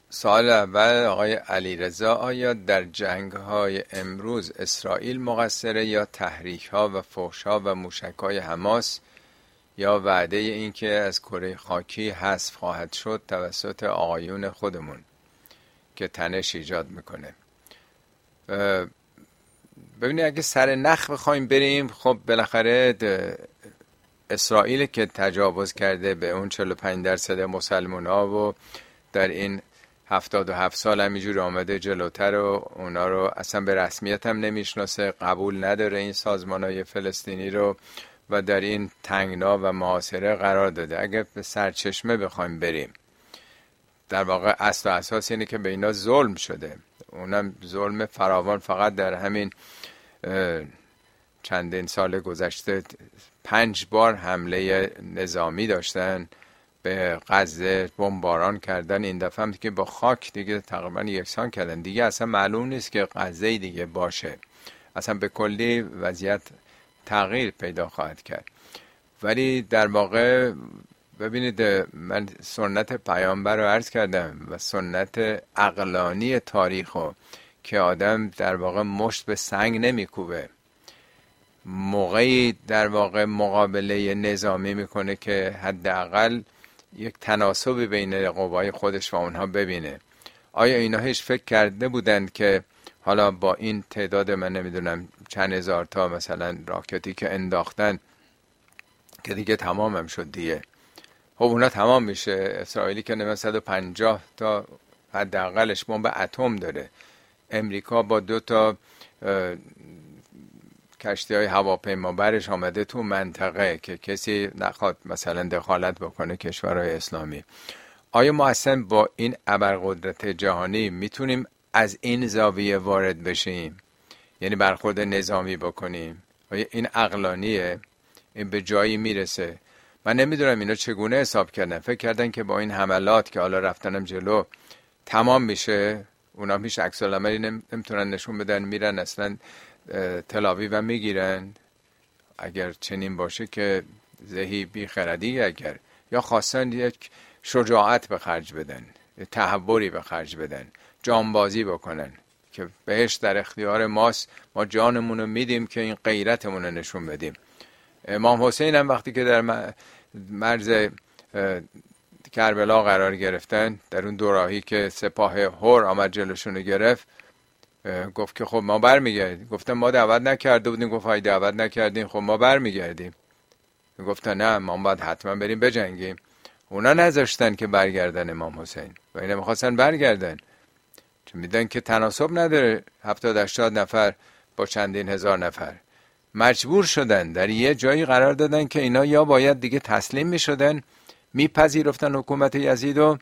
سوال اول آقای علیرضا: آیا در جنگ‌های امروز اسرائیل مقصره یا تحریک‌ها و فحش‌ها و موشک‌های حماس، یا وعده این که از کره خاکی حذف خواهد شد توسط آقایون خودمون که تنش ایجاد میکنه؟ ببینید، اگه سر نخ بخوایم بریم، خب بالاخره اسرائیل که تجاوز کرده به اون 45% مسلمان‌ها و در این 77 سال همینجور آمده جلوتر و اونا رو اصلا به رسمیت هم نمیشناسه، قبول نداره این سازمان‌های فلسطینی رو و در این تنگنا و محاصره قرار داده. اگه به سرچشمه بخوایم بریم، در واقع اصل و اساس اینه که به اینا ظلم شده، اونم ظلم فراوان. فقط در همین چندین سال گذشته 5 بار حمله نظامی داشتن به غزه، بمباران کردن. این دفعه هم که با خاک دیگه تقریبا یکسان کردن، دیگه اصلا معلوم نیست که غزه دیگه باشه، اصلا به کلی وضعیت تغییر پیدا خواهد کرد. ولی در واقع ببینید، من سنت پیامبر رو عرض کردم و سنت عقلانی تاریخو که آدم در واقع مشت به سنگ نمیکوبه، موقعی در واقع مقابله نظامی میکنه که حداقل یک تناسبی بین قوای خودش و اونها ببینه. آیا اینا هیچ فکر کرده بودند که حالا با این تعداد، من نمیدونم چند هزار تا مثلا راکتی که انداختن که دیگه تمام هم شد دیگه، خب اونا تمام میشه. اسرائیلی که نمیدونم 150 تا حداقلش بمب اتم داره، امریکا با 2 تا کشتی های هواپیما برش آمده تو منطقه که کسی نخواد مثلا دخالت بکنه کشورهای اسلامی. آیا ما اصلا با این ابرقدرت جهانی میتونیم از این زاویه وارد بشیم، یعنی برخورد نظامی بکنیم؟ آیا این عقلانیه؟ این به جایی میرسه؟ من نمیدونم اینا چگونه حساب کردن. فکر کردن که با این حملات که حالا رفتنم جلو تمام میشه، اونا هیچ عکس العملی نمیتونن نشون بدن، میرن اصلا تل آویو هم میگیرن؟ اگر چنین باشه که ذهی بی خردی، اگر یا خواستن یک شجاعت به خرج بدن، تحوری به خرج بدن، جانبازی بکنن که بهش در اختیار ماست، ما جانمون رو میدیم که این غیرتمون رو نشون بدیم. امام حسین هم وقتی که در مرز کربلا قرار گرفتن، در اون دوراهی که سپاه هور آمد جلوشون رو گرفت، گفت که خب ما برمیگردیم. گفتن ما دعوت نکرده بودیم. گفت های دعوت نکردیم، خب ما برمیگردیم. گفتن نه، ما باید حتما بریم بجنگیم. اونا نذاشتن که برگردن امام حسین و اینا میخواستن برگردن، چون میدن که تناسب نداره 70-80 نفر با چندین هزار نفر. مجبور شدن در یه جایی قرار دادن که اینا یا باید دیگه تسلیم میشدن، میپذیرفتن حکومت یزیدو،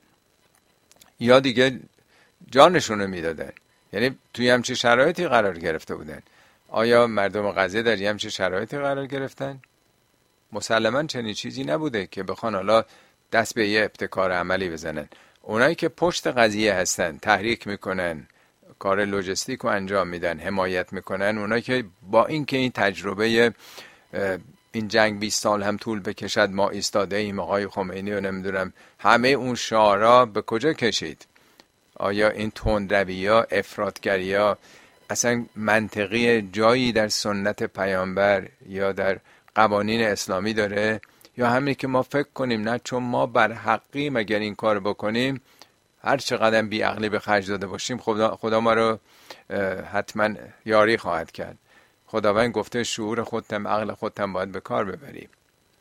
یا دیگه جانشون رو میدادن. یعنی توی همچه شرایطی قرار گرفته بودن. آیا مردم غزه در همچه شرایطی قرار گرفتن؟ مسلماً چنین چیزی نبوده که بخوان حالا دست به یه ابتکار عملی بزنن. اونایی که پشت قضیه هستن، تحریک میکنن، کار لوجستیک رو انجام میدن، حمایت میکنن، اونایی که با اینکه این تجربه این جنگ 20 سال هم طول بکشد ما ایستاده ایم، آقای خمینی و نمیدونم همه اون شعارا به کجا کشید؟ آیا این تندروی‌ها، افراطگری‌ها اصلا منطقی جایی در سنت پیامبر یا در قوانین اسلامی داره؟ یا همین که ما فکر کنیم نه چون ما بر حقیم اگر این کار بکنیم، هر چقدر بی عقلی به خرج داده باشیم خدا ما رو حتما یاری خواهد کرد. خداوند گفته شعور خودتم، عقل خودتم باید به کار ببریم.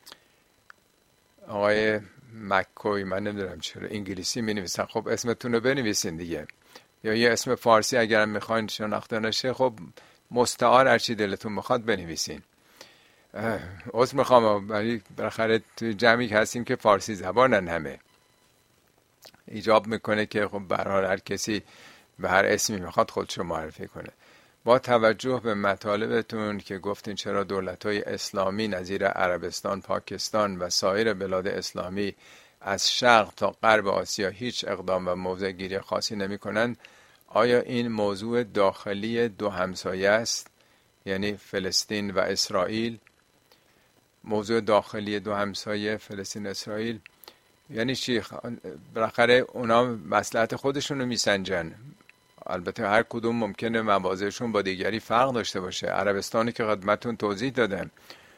آقای مکوی، من نمیدونم چرا انگلیسی می نویسن، خب اسمتون رو بنویسین دیگه، یا یه اسم فارسی اگرم میخواین شناخته نشه، خب مستعار هرچی دلتون میخواد بنویسین. عذر میخوام، ولی بالاخره تو جمعی هستیم که فارسی زبانن، همه ایجاب میکنه که خب به هر حال هر کسی به هر اسمی میخواد خودشو معرفی کنه. با توجه به مطالبتون که گفتین چرا دولت‌های اسلامی نظیر عربستان، پاکستان و سایر بلاد اسلامی از شرق تا غرب آسیا هیچ اقدام و موضع گیری خاصی نمی‌کنند، آیا این موضوع داخلی دو همسایه است، یعنی فلسطین و اسرائیل؟ موضوع داخلی دو همسایه فلسطین و اسرائیل یعنی چی؟ بالاخره اونا مصلحت خودشون رو میسنجن. البته هر کدوم ممکنه مواضعشون با دیگری فرق داشته باشه. عربستانی که خدمتون توضیح دادم،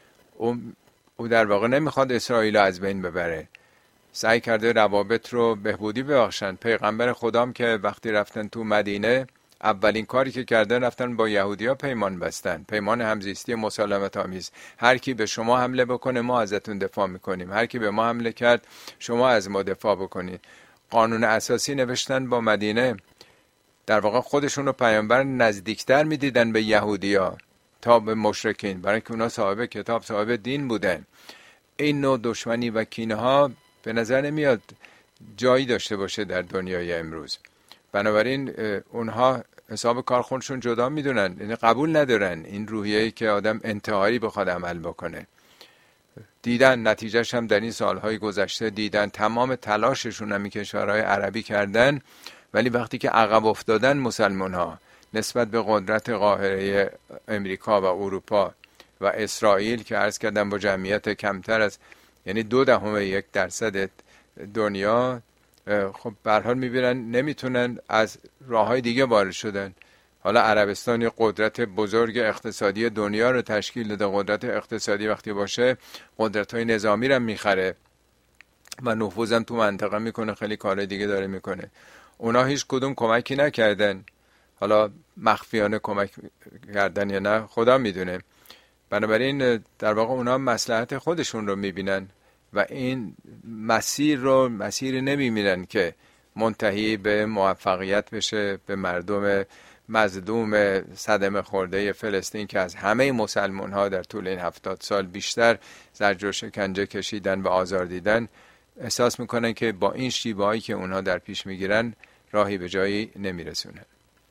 او در واقع نمیخواد اسرائیل از بین ببره، سعی کرده روابط رو بهبودی ببخشن. پیغمبر خدام که وقتی رفتن تو مدینه، اولین کاری که کردن رفتن با یهودیا پیمان بستن، پیمان همزیستی مسالمت آمیز. هر کی به شما حمله بکنه ما ازتون دفاع میکنیم، هر کی به ما حمله کرد شما از ما دفاع بکنید. قانون اساسی نوشتن با مدینه. در واقع خودشون رو پیامبر نزدیکتر میدیدن به یهودیا تا به مشرکین، برای که اونا صاحب کتاب، صاحب دین بودن. این نوع دشمنی و کینه ها به نظر نمیاد جایی داشته باشه در دنیای امروز. بنابراین اونها حساب کار خودشون جدا میدونن، یعنی قبول ندارن این روحیه‌ای که آدم انتحاری بخواد عمل بکنه. دیدن نتیجهش هم در این سالهای گذشته دیدن، تمام تلاششون هم کشورهای عربی کردن، ولی وقتی که عقب افتادن مسلمان ها نسبت به قدرت قاهره امریکا و اروپا و اسرائیل که عرض کردم با جمعیت کمتر از یعنی 0.2% دنیا، خب به هر حال میبینن نمیتونن، از راههای دیگه وارد شدن. حالا عربستان یه قدرت بزرگ اقتصادی دنیا رو تشکیل داده. قدرت اقتصادی وقتی باشه قدرت‌های نظامی رو میخره و نفوذم تو منطقه میکنه، خیلی کارهای دیگه داره میکنه. اونا هیچ کدوم کمکی نکردن، حالا مخفیانه کمک کردن یا نه خدا میدونه. بنابراین در واقع اونا مصلحت خودشون رو میبینن و این مسیر رو مسیری نمیبینن که منتهی به موفقیت بشه، به مردم مظلوم صدمه خورده فلسطین که از همه مسلمان ها در طول این 70 سال بیشتر زجر و شکنجه کشیدن و آزار دیدن، احساس میکنن که با این شیوه هایی که اونها در پیش میگیرن راهی به جایی نمیرسونن.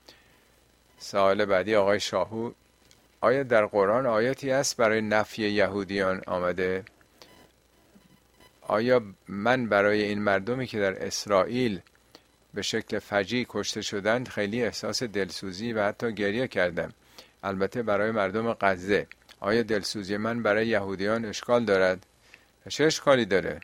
سوال بعدی آقای شاهو: آیا در قرآن آیاتی هست برای نفی یهودیان آمده؟ آیا من برای این مردمی که در اسرائیل به شکل فجیع کشته شدند خیلی احساس دلسوزی و حتی گریه کردم؟ البته برای مردم غزه. آیا دلسوزی من برای یهودیان اشکال دارد؟ چه اشکالی داره؟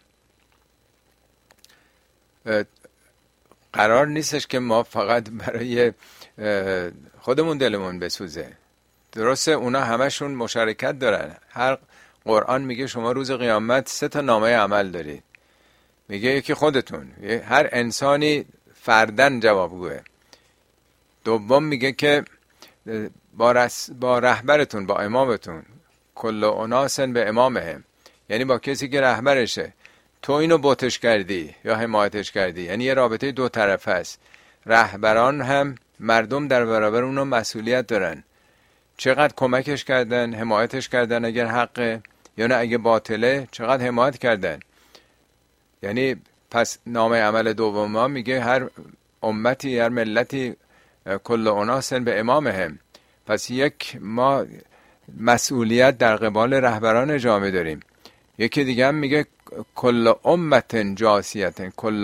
قرار نیستش که ما فقط برای خودمون دلمون بسوزه. درسته اونا همشون مشارکت دارن. هر قرآن میگه شما روز قیامت 3 نامه عمل دارید. میگه یکی خودتون، هر انسانی فردن جوابگوه. دوم میگه که با رهبرتون، با امامتون، کل اناس به امامهم، یعنی با کسی که رهبرشه. تو اینو بوتش کردی یا حمایتش کردی، یعنی یه رابطه 2 طرفه است. رهبران هم مردم در برابر اونو مسئولیت دارن. چقدر کمکش کردن، حمایتش کردن اگر حقه، یا نه اگه باطله چقدر حمایت کردن. یعنی پس نامه عمل دوم میگه هر امتی، هر ملتی، کل اناس به امامهم. پس ما مسئولیت در قبال رهبران جامعه داریم. یکی دیگه هم میگه کل امت جاسیت، کل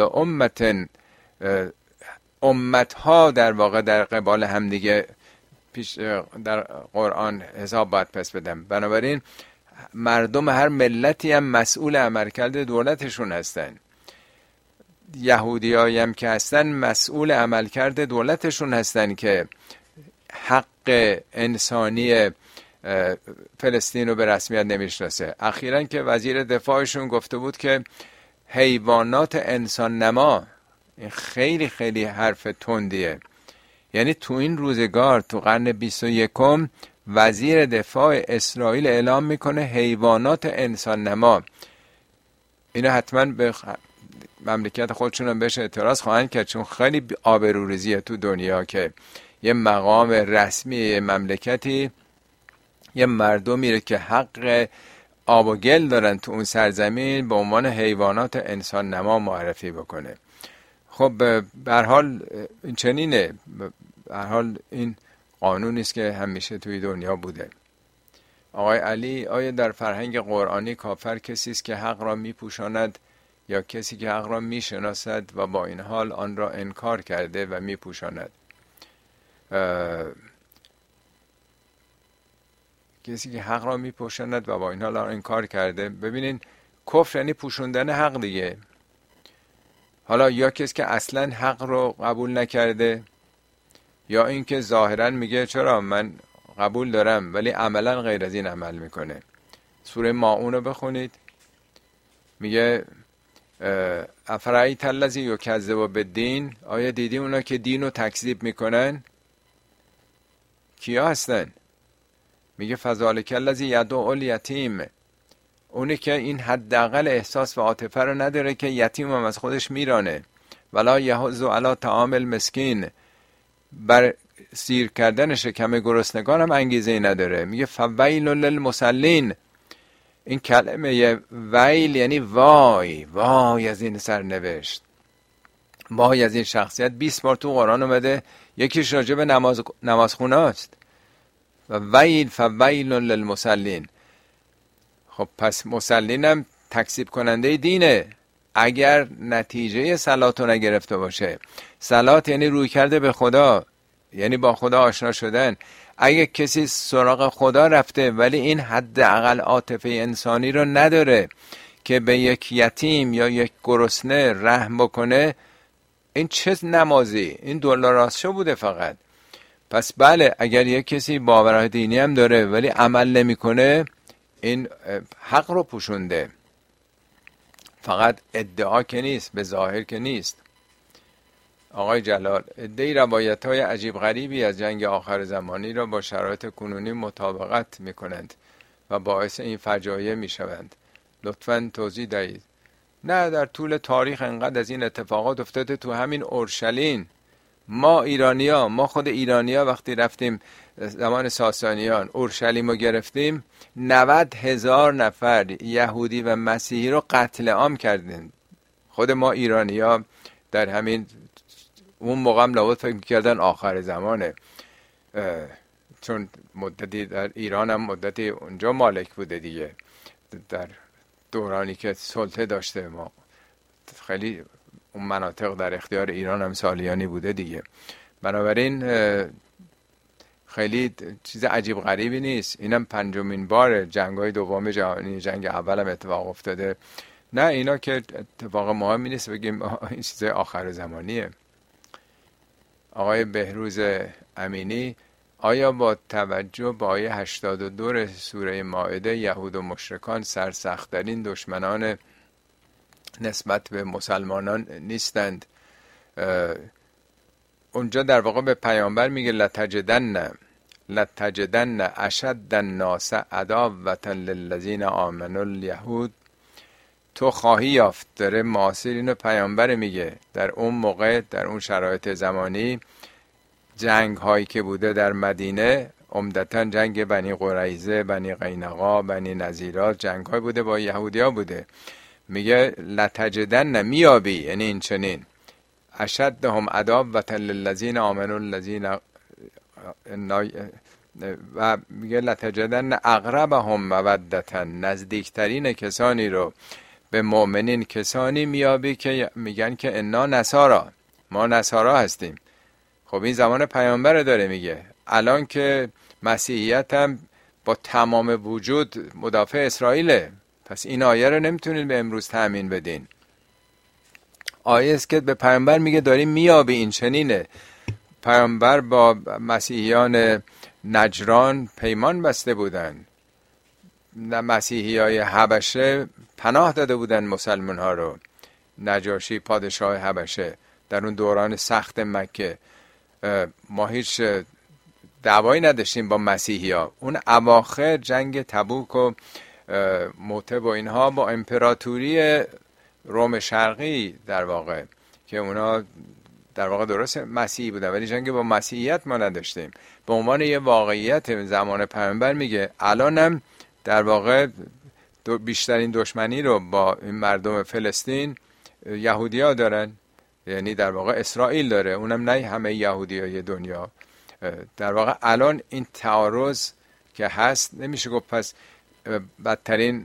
امت ها در واقع در قبال هم دیگه پیش در قرآن حساب باید پس بدم. بنابراین مردم هر ملتی هم مسئول عملکرد دولتشون هستن. یهودیایی هم که هستن مسئول عملکرد دولتشون هستن که حق انسانی فلسطین رو به رسمیت نمیشناسه. اخیراً که وزیر دفاعشون گفته بود که حیوانات انسان نما، این خیلی خیلی حرف تندیه. یعنی تو این روزگار، تو قرن 21 وزیر دفاع اسرائیل اعلام میکنه حیوانات انسان نما. اینا حتما به مملکت خودشون هم بهش اعتراض خواهند کرد، چون خیلی آبروریزیه تو دنیا که یه مقام رسمی مملکتی یه مردمی که حق آب و گل دارن تو اون سرزمین به عنوان حیوانات انسان نما معرفی بکنه. خب به هر حال این چنینه، به هر حال این قانونی است که همیشه توی دنیا بوده. آقای علی: آیا در فرهنگ قرآنی کافر کسی است که حق را میپوشاند یا کسی که حق را میشناسد و با این حال آن را انکار کرده و میپوشاند؟ کسی که حق را میپوشاند و با این حال آن انکار کرده. ببینین کفر یعنی پوشوندن حق دیگه. حالا یا کسی که اصلا حق رو قبول نکرده، یا اینکه ظاهرا میگه چرا من قبول دارم ولی عملا غیر از این عمل میکنه. سوره ماعون رو بخونید، میگه افرایت الذی یکذب بالدین، آیا دیدی اونا که دین رو تکذیب میکنن؟ کیا هستن؟ میگه فذلک الذی یدعو الیتیم، اونی که این حداقل احساس و عاطفه رو نداره که یتیم هم از خودش میرانه. ولا یحض علی طعام المسکین، بر سیر کردن شکم گرسنگان هم انگیزه ای نداره. میگه فویل للمصلین، این کلمه ویل یعنی وای، وای از این سرنوشت، وای از این شخصیت. 20 بار تو قرآن اومده، یکیش راجع به نمازخونه است. ویل فویل للمصلین. خب پس مصلین هم تکذیب کننده دینه اگر نتیجه صلات رو نگرفته باشه. صلات یعنی روی کرده به خدا، یعنی با خدا آشنا شدن. اگه کسی سراغ خدا رفته ولی این حداقل عاطفه انسانی رو نداره که به یک یتیم یا یک گرسنه رحم بکنه، این چه نمازی؟ این دلار راستشو بوده فقط. پس بله، اگر یک کسی باورهای دینی هم داره ولی عمل نمیکنه، این حق رو پوشونده. فقط ادعا که نیست، به ظاهر که نیست. آقای جلال، عده‌ای روایت‌های عجیب غریبی از جنگ آخر زمانی را با شرایط کنونی مطابقت می‌کنند و باعث این فجایع می‌شوند. لطفاً توضیح دهید. نه، در طول تاریخ انقدر از این اتفاقات افتاده. تو همین اورشلیم ما خود ایرانیا وقتی رفتیم زمان ساسانیان اورشلیم رو گرفتیم، 90,000 نفر یهودی و مسیحی رو قتل عام کردیم. خود ما ایرانیا در همین اون موقع هم لابد فکر می‌کردن آخر زمانه، چون مدتی در ایران هم مدتی اونجا مالک بوده دیگه، در دورانی که سلطه داشته. ما خیلی اون مناطق در اختیار ایران هم سالیانی بوده دیگه. بنابراین خیلی چیز عجیب غریبی نیست. اینم 5مین بار جنگ‌های دوم جهانی، جنگ اول هم اتفاق افتاده. نه، اینا که اتفاق مهمی نیست بگیم این چیز آخر زمانیه. آقای بهروز امینی، آیا با توجه به آیه 82 سوره مائده یهود و مشرکان سرسخت‌ترین دشمنان نسبت به مسلمانان نیستند؟ اونجا در واقع به پیامبر میگه لتجدن اشد الناس عداوة للذین آمنوا الیهود. تو خواهی یافت، داره معاصر اینو پیامبر میگه، در اون موقع در اون شرایط زمانی جنگ هایی که بوده در مدینه، عمدتا جنگ بنی قریظه، بنی قینقاع، بنی نظیرات، جنگ های بوده با یهودیا بوده. میگه لتجدن، میابی، یعنی این چنین اشدهم عداوة للذین آمنوا الذین، و میگه لتجدن اقربهم مودة، نزدیکترین کسانی رو به مؤمنین کسانی میابی که میگن که انا نصارا، ما نصارا هستیم. خب این زمان پیامبر داره میگه. الان که مسیحیت هم با تمام وجود مدافع اسرائیله، پس این آیه رو نمیتونید به امروز تأمین بدین. آیه است که به پیامبر میگه داریم میابی، این چنینه. پیامبر با مسیحیان نجران پیمان بسته بودن، مسیحی های حبشه پناه داده بودن مسلمان ها رو. نجاشی پادشاه حبشه در اون دوران سخت مکه، ما هیچ دعوایی نداشتیم با مسیحی ها. اون اواخر جنگ تبوک و موته و اینها با امپراتوری روم شرقی در واقع، که اونا در واقع درست مسیحی بودن ولی جنگ با مسیحیت ما نداشتیم. به عنوان یه واقعیت زمان پیامبر میگه الانم در واقع بیشترین دشمنی رو با این مردم فلسطین یهودی‌ها دارن، یعنی در واقع اسرائیل داره، اونم نه همه یهودیای دنیا. در واقع الان این تعارض که هست نمیشه گفت پس بدترین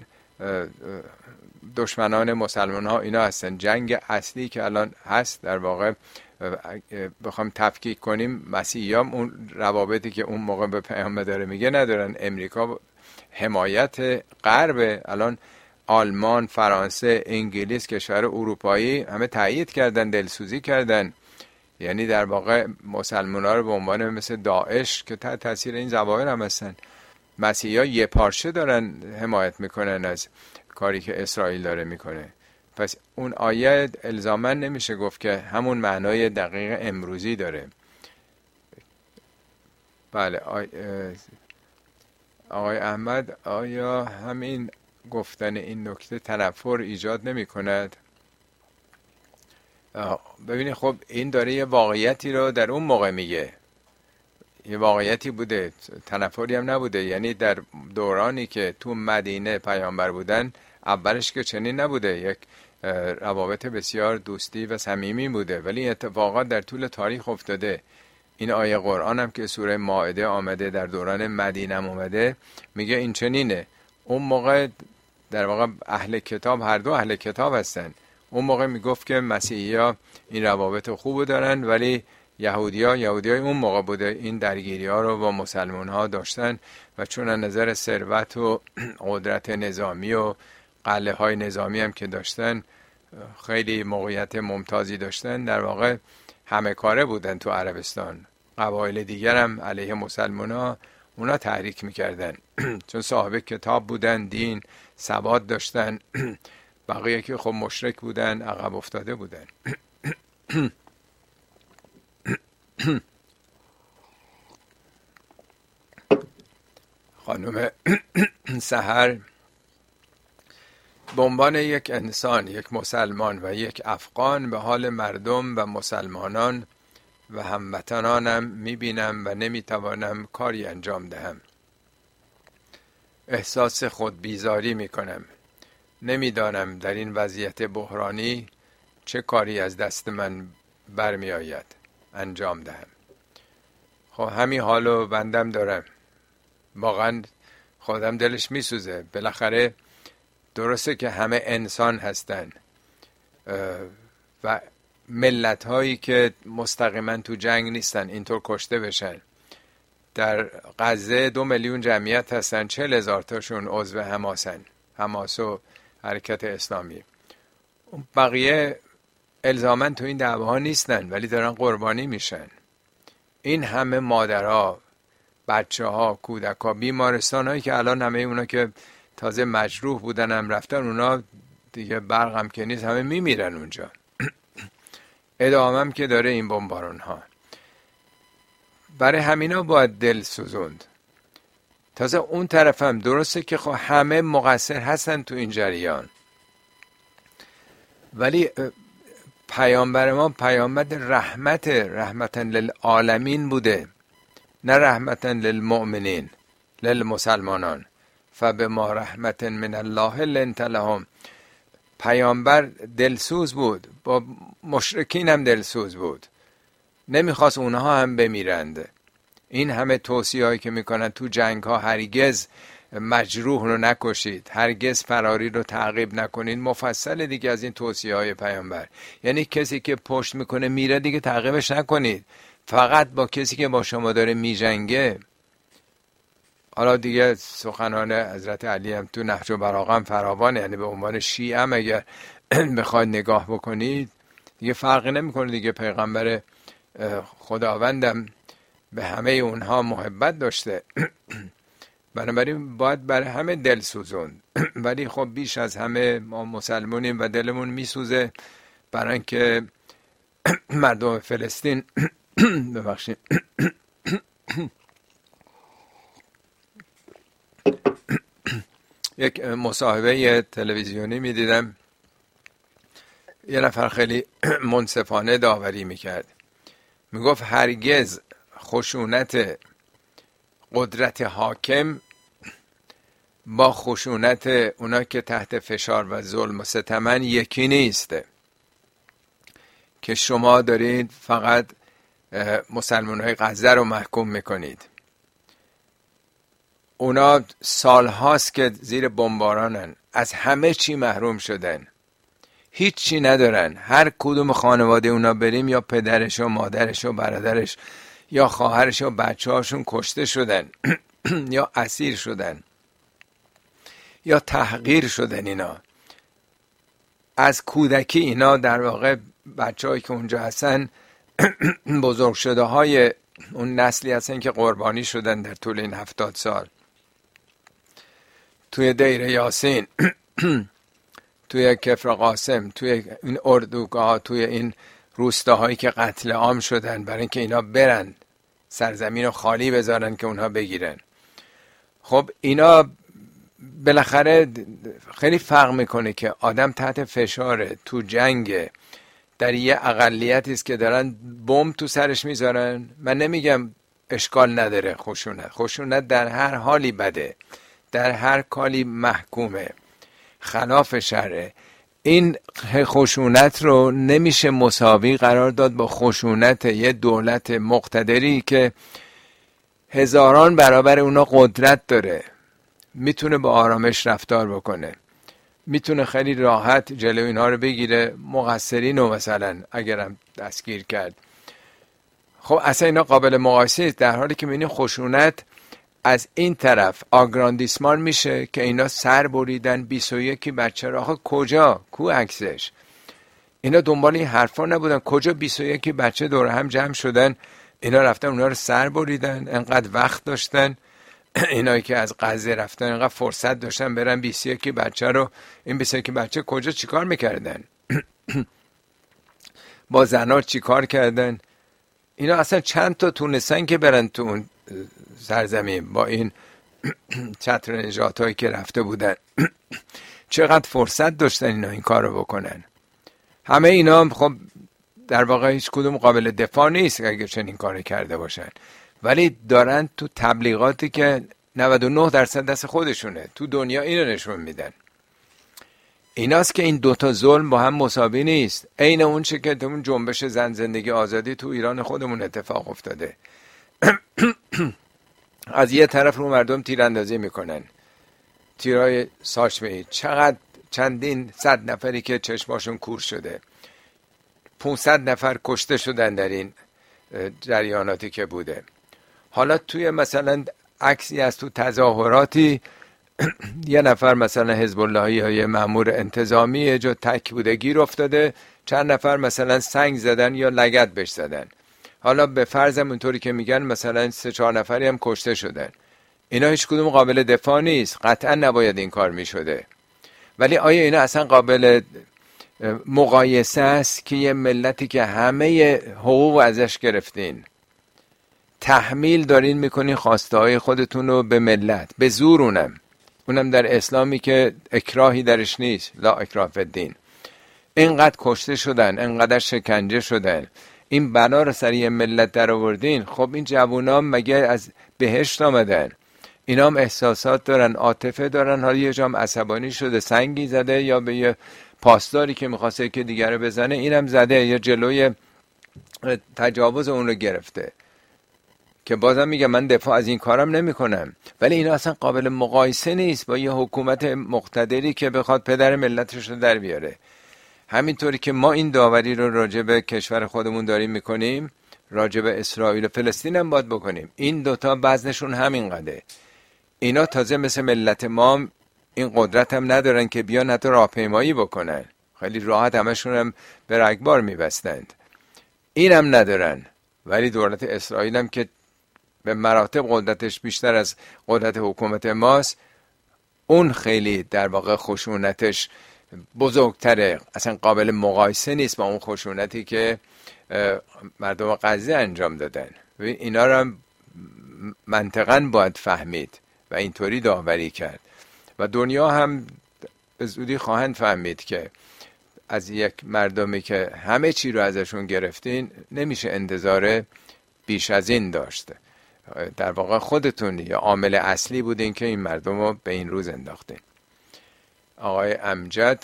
دشمنان مسلمان ها اینا هستن. جنگ اصلی که الان هست در واقع بخوام تفکیک کنیم، مسیحیام اون روابطی که اون موقع به پیامبر داره میگه ندارن. امریکا حمایت غرب، الان آلمان، فرانسه، انگلیس، کشور اروپایی همه تایید کردن، دلسوزی کردن. یعنی در واقع مسلمان‌ها رو به عنوان مثل داعش که تحت تاثیر این ظواهر هم هستن، مسیحی‌ها یه پارچه دارن حمایت میکنن از کاری که اسرائیل داره میکنه. پس اون آیه الزاما نمیشه گفت که همون معنای دقیق امروزی داره. بله آقای احمد، آیا همین گفتن این نکته تنفر ایجاد نمی کند؟ ببینید خب این داره یه واقعیتی رو در اون موقع میگه، یه واقعیتی بوده، تنفری هم نبوده. یعنی در دورانی که تو مدینه پیامبر بودن اولش که چنین نبوده، یک روابط بسیار دوستی و صمیمی بوده، ولی اتفاقات در طول تاریخ افتاده. این آیه قرآن هم که سوره مائده آمده در دوران مدینه اومده میگه این چنینه. اون موقع در واقع اهل کتاب، هر دو اهل کتاب هستن، اون موقع میگفت که مسیحی‌ها این روابط خوبو دارن، ولی یهودیای اون موقع بوده این درگیری‌ها رو با مسلمان‌ها داشتن و چون از نظر ثروت و قدرت نظامی و قلعه‌های نظامی هم که داشتن خیلی موقعیت ممتازی داشتن، در واقع همه کاره بودن تو عربستان. قبایل دیگر هم علیه مسلمان‌ها اونا تحریک میکردن چون صاحب کتاب بودن، دین ثبات داشتن. بقیه که خب مشرک بودن، عقب افتاده بودن. خانم سحر به عنوان یک انسان، یک مسلمان و یک افغان به حال مردم و مسلمانان و هموطنانم میبینم و نمیتوانم کاری انجام دهم. احساس خود بیزاری میکنم. نمیدانم در این وضعیت بحرانی چه کاری از دست من برمی آید انجام دهم. خب همین حالو بندم دارم، واقعا خودم دلش میسوزه. بالاخره درسته که همه انسان هستن و ملت هایی که مستقیما تو جنگ نیستن اینطور کشته بشن. در غزه 2 میلیون جمعیت هستن، 40,000 تاشون عضو حماسن، حماس و حرکت اسلامی. بقیه الزامن تو این دعواها نیستن ولی دارن قربانی میشن. این همه مادرها، بچه ها، کودک ها، بیمارستان هایی که الان همه اونا که تازه مجروح بودن هم رفتن، اونا دیگه برق هم که نیست، همه میمیرن اونجا. ادامه که داره این بمبارون ها. برای همینا باید دل سوزوند. تازه اون طرف هم درسته که خب همه مقصر هستن تو این جریان، ولی پیامبر ما پیامبر رحمتا للعالمین بوده، نه رحمتا للمؤمنین، للمسلمانان. فبما رحمت من الله لنت لهم. پیامبر دلسوز بود، با مشرکین هم دلسوز بود، نمیخواست اونها هم بمیرند. این همه توصیه هایی که میکنن تو جنگ ها، هرگز مجروح رو نکشید، هرگز فراری رو تعقیب نکنید، مفصل دیگه از این توصیه های پیامبر. یعنی کسی که پشت میکنه میره دیگه تعقیبش نکنید، فقط با کسی که با شما داره میجنگه. حالا دیگه سخنان حضرت علی هم تو نهج البلاغه هم فراوانه، یعنی به عنوان شیعه هم اگر بخواید نگاه بکنید دیگه فرقی نمیکنه دیگه. پیغمبر خداوندم به همه اونها محبت داشته، بنابراین باید برای همه دل سوزون. ولی خب بیش از همه ما مسلمونیم و دلمون میسوزه برای اینکه مردم فلسطین ببخشید یک مصاحبه تلویزیونی میدیدم، یه نفر خیلی منصفانه داوری میکرد، میگفت هرگز خشونت قدرت حاکم با خشونت اونا که تحت فشار و ظلم و ستمن یکی نیست، که شما دارید فقط مسلمان‌های غزه رو محکوم میکنید. اونا سالهاست که زیر بمبارانن، از همه چی محروم شدن، هیچ چی ندارن. هر کدوم خانواده اونا بریم، یا پدرش و مادرش و برادرش یا خواهرش و بچه هاشون کشته شدن یا اسیر شدن. یا تحقیر شدن اینا. از کودکی اینا در واقع بچه‌هایی که اونجا هستن بزرگ شده های اون نسلی هستن که قربانی شدن در طول این 70 سال توی دیر یاسین توی کفر قاسم، توی این اردوگاه، توی این روستاهایی که قتل عام شدن برای اینکه اینا برن سرزمین رو خالی بذارن که اونها بگیرن. خب اینا بالاخره خیلی فرق میکنه که آدم تحت فشاره، تو جنگ، در یه اقلیتی است که دارن بمب تو سرش میذارن. من نمیگم اشکال نداره خشونت در هر حالی بده، در هر کالی محکومه، خلاف شرعه. این خشونت رو نمیشه مساوی قرار داد با خشونت یه دولت مقتدری که هزاران برابر اونا قدرت داره، میتونه با آرامش رفتار بکنه، میتونه خیلی راحت جلو اینها رو بگیره، مقصرین رو مثلا اگرم دستگیر کرد. خب اصلا اینا قابل مقایسه است، در حالی که میبینیم خشونت از این طرف آگراندیسمان میشه که اینا سر بریدن 21 بچه را. آخه کجا؟ کو عکسش؟ اینا دنبال این حرفا نبودن. کجا 21 بچه دور هم جمع شدن، اینا رفتن اونا رو سر بریدن؟ انقدر وقت داشتن اینایی که از غزه رفتن، انقدر فرصت داشتن برن 21 بچه رو. این 21 بچه کجا چیکار میکردن؟ با زنها چیکار کردن؟ اینا اصلا چند تا تونستن که برن تو اون سرزمین با این چتر نجات هایی که رفته بودن؟ چقدر فرصت داشتن اینا این کار رو بکنن؟ همه اینا خب در واقع هیچ کدوم قابل دفاع نیست اگر چنین کاری کرده باشن، ولی دارن تو تبلیغاتی که 99% دست خودشونه تو دنیا اینو نشون میدن. ایناست که این دوتا ظلم با هم مساوی نیست. عین اون چه که اون جنبش زن زندگی آزادی تو ایران خودمون اتفاق افتاده. از یه طرف رو مردم تیراندازی میکنن، تیرای ساچمه‌ای، چندین صد نفری که چشماشون کور شده، 500 نفر کشته شدن در این جریاناتی که بوده. حالا توی مثلا عکسی از تو تظاهراتی یه نفر مثلا حزب اللهی یا یه مأمور انتظامی یه جا تک بوده، گیر افتاده، چند نفر مثلا سنگ زدن یا لگد بهش زدن. حالا به فرضم اونطوری که میگن مثلا 3-4 نفری هم کشته شدن. اینا هیچ کدوم قابل دفاع نیست، قطعا نباید این کار میشده. ولی آیا اینا اصلا قابل مقایسه است که یه ملتی که همه حقوق ازش گرفتین، تحمیل دارین میکنین خواسته های خودتون رو به ملت به زور، اونم در اسلامی که اکراهی درش نیست، لا اکراه فی الدین، اینقدر کشته شدن، اینقدر شکنجه شدن، این بلا رو سر یه ملت در آوردین. خب این جوونا مگه از بهشت آمدن؟ اینا هم احساسات دارن، عاطفه دارن. حالا یه جام عصبانی شده، سنگی زده یا به یه پاسداری که میخواسته که دیگر رو بزنه اینم زده، یا جلوی تجاوز اون رو گرفته. که بازم میگم من دفاع از این کارم نمی کنم، ولی اینا اصلا قابل مقایسه نیست با یه حکومت مقتدری که بخواد پدر ملتش رو در بیاره. همینطوری که ما این داوری رو راجع به کشور خودمون داریم میکنیم، راجع به اسرائیل و فلسطین هم باید بکنیم. این دوتا وزنشون همین قده. اینا تازه مثل ملت ما این قدرت هم ندارن که بیان حتی راهپیمایی بکنن، خیلی راحت همشون هم به رگبار میبستند. این هم ندارن. ولی دولت اسرائیل هم که به مراتب قدرتش بیشتر از قدرت حکومت ماست، اون خیلی در واقع خشونتش بزرگتره، اصلا قابل مقایسه نیست با اون خشونتی که مردم غزه انجام دادن. اینا رو هم منطقاً باید فهمید و اینطوری داوری کرد و دنیا هم به زودی خواهند فهمید که از یک مردمی که همه چی رو ازشون گرفتین نمیشه انتظار بیش از این داشته. در واقع خودتون یا عامل اصلی بودین که این مردم رو به این روز انداختین. آقای امجد: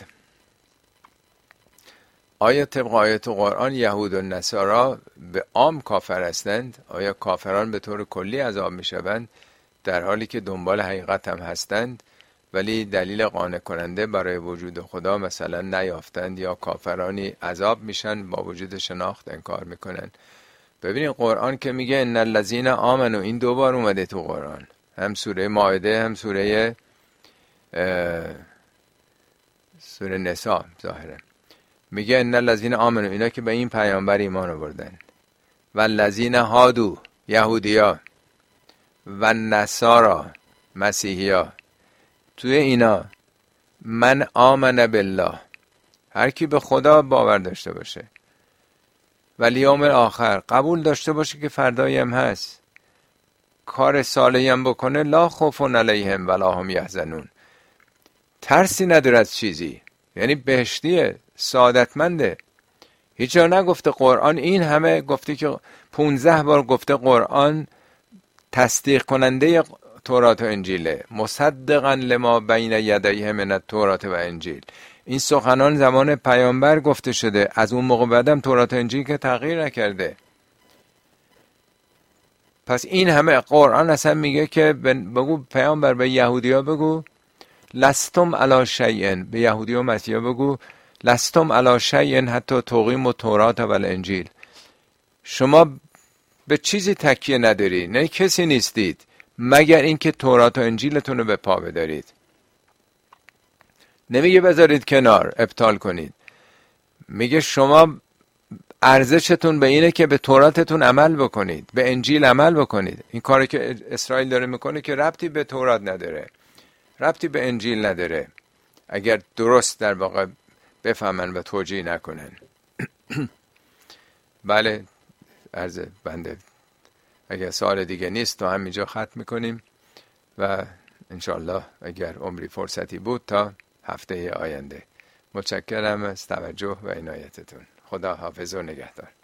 آیا طبق آیات قرآن یهود و نصارا به عام کافر هستند؟ آیا کافران به طور کلی عذاب می شوند در حالی که دنبال حقیقت هم هستند ولی دلیل قانع کننده برای وجود خدا مثلا نیافتند، یا کافرانی عذاب میشن با وجود شناخت انکار میکنن؟ ببینید قرآن که میگه ان الذین آمنوا، این 2 بار اومده تو قرآن، هم سوره مائده هم سوره سوره نساء ظاهره، میگه ان الذین آمنوا، اینا که به این پیامبر ایمان آوردن، و الذین هادو، یهودیا، و نصارا، مسیحیا، توی اینا من آمن بالله، هر کی به خدا باور داشته باشه، و الیوم الاخر، قبول داشته باشه که فردایی هم هست، کار صالحی هم بکنه، لا خوف علیهم ولا هم یحزنون، ترسی نداره از چیزی، یعنی بهشتیه، سعادتمنده. هیچ جا نگفته قرآن این همه گفته که 15 بار گفته قرآن تصدیق کننده تورات و انجیله، مصدقا لما بین یدیه من التورات و انجیل. این سخنان زمان پیامبر گفته شده، از اون موقع بعدم تورات و انجیل که تغییر نکرده. پس این همه قرآن اصلا میگه که بگو پیامبر به یهودیا بگو لستم علی شیء، به یهودی و مسیحا بگو لستم علی شیء حتی تقیموا التوراة و الانجیل، شما به چیزی تکیه نداری، نه کسی نیستید مگر اینکه تورات و انجیلتون رو به پا بدارید. نمیگه بذارید کنار ابطال کنید، میگه شما ارزشتون به اینه که به توراتتون عمل بکنید، به انجیل عمل بکنید. این کاری که اسرائیل داره میکنه که ربطی به تورات نداره، ربطی به انجیل نداره، اگر درست در واقع بفهمن و توجیه نکنن. بله، عرض بنده اگر سوال دیگه نیست تا همینجا ختم میکنیم و انشالله اگر عمری فرصتی بود تا هفته آینده. متشکرم از توجه و عنایتتون. خدا حافظ و نگهدار.